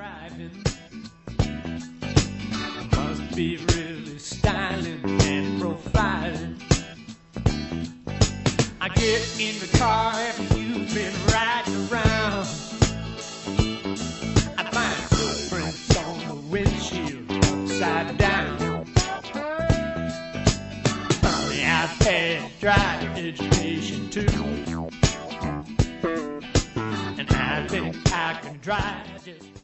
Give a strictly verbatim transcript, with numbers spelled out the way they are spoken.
driving. Must be really styling and profiling. I get in the car after you've been riding around. I find footprints on the windshield upside down. I've had driver education too, and I think I can drive just